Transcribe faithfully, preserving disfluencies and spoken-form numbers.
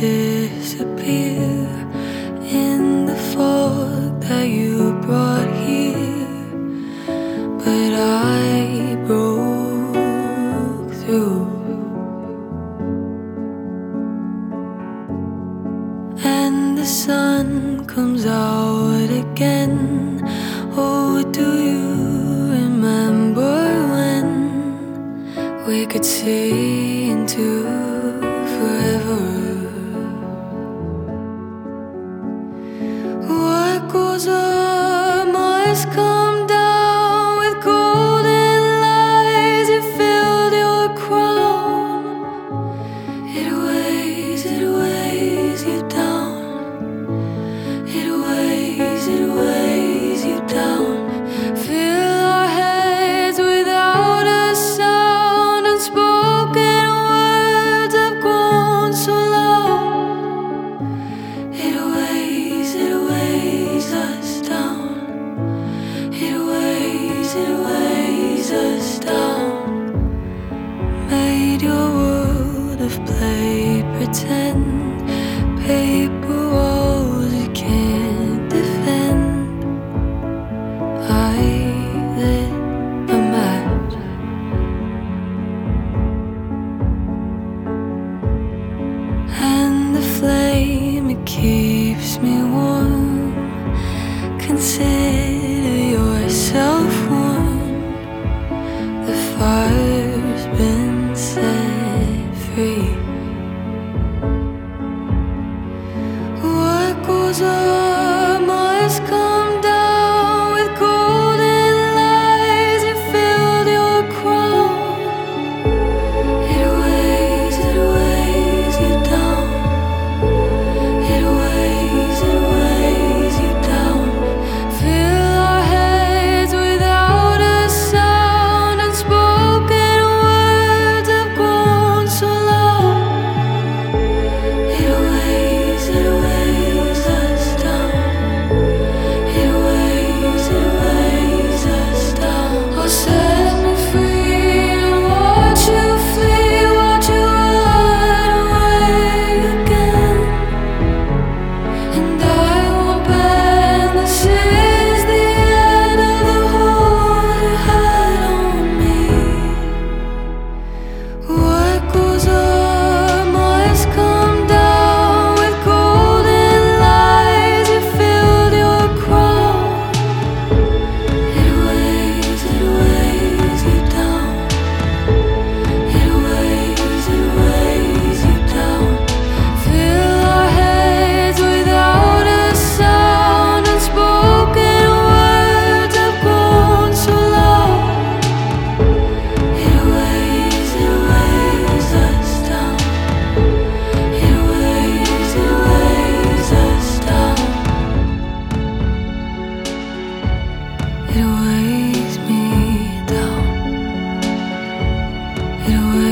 disappear in the fog that you brought here, but I broke through. And the sun comes out again. Oh, do you remember when we could see into forever? What goes up must come down. With golden lights you filled your crown. It weighs, it weighs you down. It weighs, it weighs you down. Fill our heads without a sound. Unspoken words have grown so loud. It weighs, it weighs us down. It weighs, it weighs us down. Made your world of play pretend. Paper walls you can't defend. I lit a match, and the flame, it keeps me warm. Consider yourself warned. The fire's been set free. What goes up must come down. With golden lights you filled your crown. It weighs, it weighs you down. It weighs, it weighs you down. Fill our heads without a sound. Unspoken words have grown so loud. It weighs, it weighs us down. It weighs, it weighs us down. Oh, set me free and watch you flee, watch you run away again. And I won't bend. This is the end of the hold you had on me. What goes up must come down. With golden lights you filled your crown. It weighs, it weighs you down. It weighs, it weighs you down. Fill our heads without a sound. Unspoken words have grown so loud. It weighs, it weighs us down. It weighs, it weighs us down. It weighs me down. It weighs